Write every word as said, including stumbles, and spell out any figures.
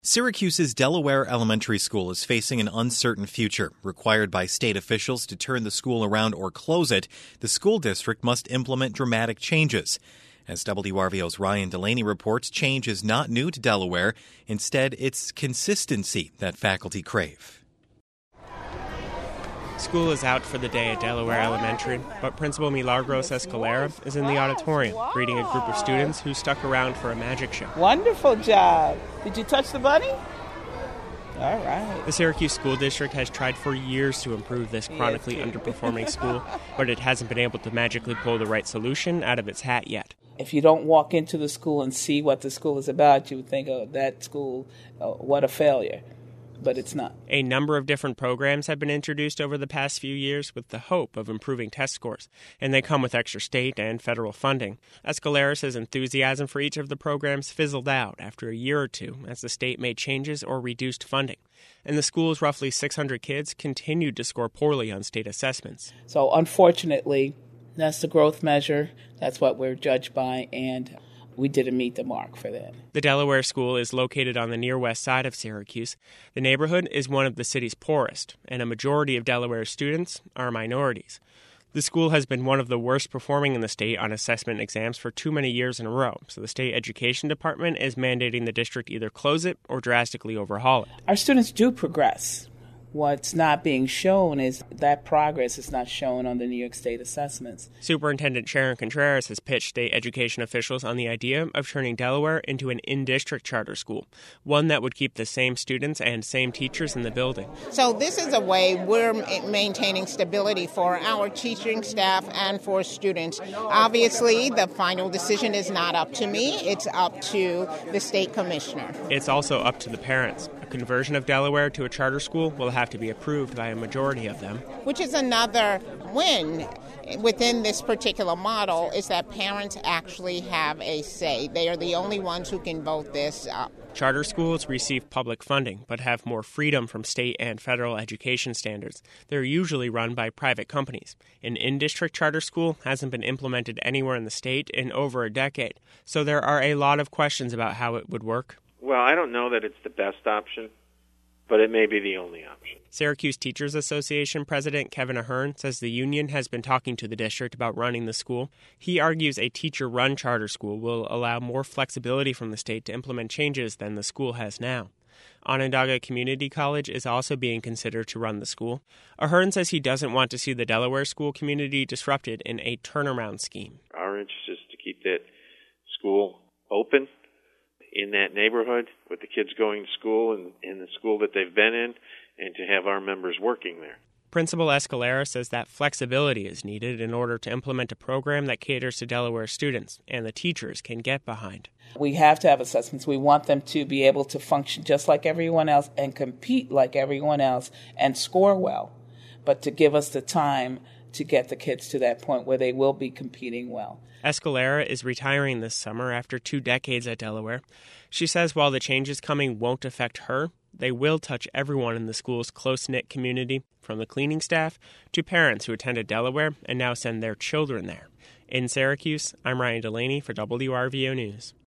Syracuse's Delaware Elementary School is facing an uncertain future. Required by state officials to turn the school around or close it, the school district must implement dramatic changes. As W R V O's Ryan Delaney reports, change is not new to Delaware. Instead, it's consistency that faculty crave. School is out for the day at Delaware Elementary, but Principal Milagros Escalera is in the auditorium greeting a group of students who stuck around for a magic show. Wonderful job. Did you touch the bunny? All right. The Syracuse School District has tried for years to improve this chronically yes. underperforming school, but it hasn't been able to magically pull the right solution out of its hat yet. If you don't walk into the school and see what the school is about, you would think, oh, that school, oh, what a failure. But it's not. A number of different programs have been introduced over the past few years with the hope of improving test scores, and they come with extra state and federal funding. Escalera says enthusiasm for each of the programs fizzled out after a year or two as the state made changes or reduced funding. And the school's roughly six hundred kids continued to score poorly on state assessments. So unfortunately, that's the growth measure. That's what we're judged by, and we didn't meet the mark for that. The Delaware School is located on the near west side of Syracuse. The neighborhood is one of the city's poorest, and a majority of Delaware's students are minorities. The school has been one of the worst performing in the state on assessment exams for too many years in a row, so the state education department is mandating the district either close it or drastically overhaul it. Our students do progress. What's not being shown is that progress is not shown on the New York State assessments. Superintendent Sharon Contreras has pitched state education officials on the idea of turning Delaware into an in-district charter school, one that would keep the same students and same teachers in the building. So this is a way we're maintaining stability for our teaching staff and for students. Obviously, the final decision is not up to me. It's up to the state commissioner. It's also up to the parents. A conversion of Delaware to a charter school will have to be approved by a majority of them. Which is another win within this particular model, is that parents actually have a say. They are the only ones who can vote this up. Charter schools receive public funding but have more freedom from state and federal education standards. They're usually run by private companies. An in-district charter school hasn't been implemented anywhere in the state in over a decade, so there are a lot of questions about how it would work. Well, I don't know that it's the best option, but it may be the only option. Syracuse Teachers Association President Kevin Ahern says the union has been talking to the district about running the school. He argues a teacher-run charter school will allow more flexibility from the state to implement changes than the school has now. Onondaga Community College is also being considered to run the school. Ahern says he doesn't want to see the Delaware school community disrupted in a turnaround scheme. Our interest is to keep that school open in that neighborhood with the kids going to school and in the school that they've been in, and to have our members working there. Principal Escalera says that flexibility is needed in order to implement a program that caters to Delaware students and the teachers can get behind. We have to have assessments. We want them to be able to function just like everyone else and compete like everyone else and score well, but to give us the time to get the kids to that point where they will be competing well. Escalera is retiring this summer after two decades at Delaware. She says while the changes coming won't affect her, they will touch everyone in the school's close-knit community, from the cleaning staff to parents who attended Delaware and now send their children there. In Syracuse, I'm Ryan Delaney for W R V O News.